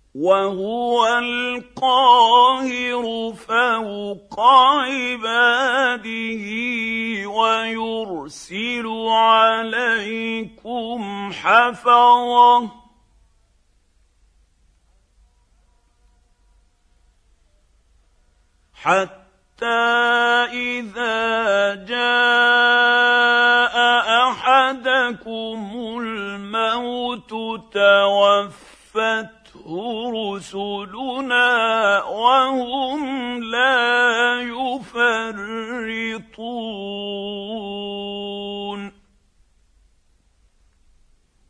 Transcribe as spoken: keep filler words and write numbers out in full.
وهو القاهر فوق عباده ويرسل عليكم حفظه حتى إذا جاء أحدكم الموت توفته رسلنا وهم لا يفرطون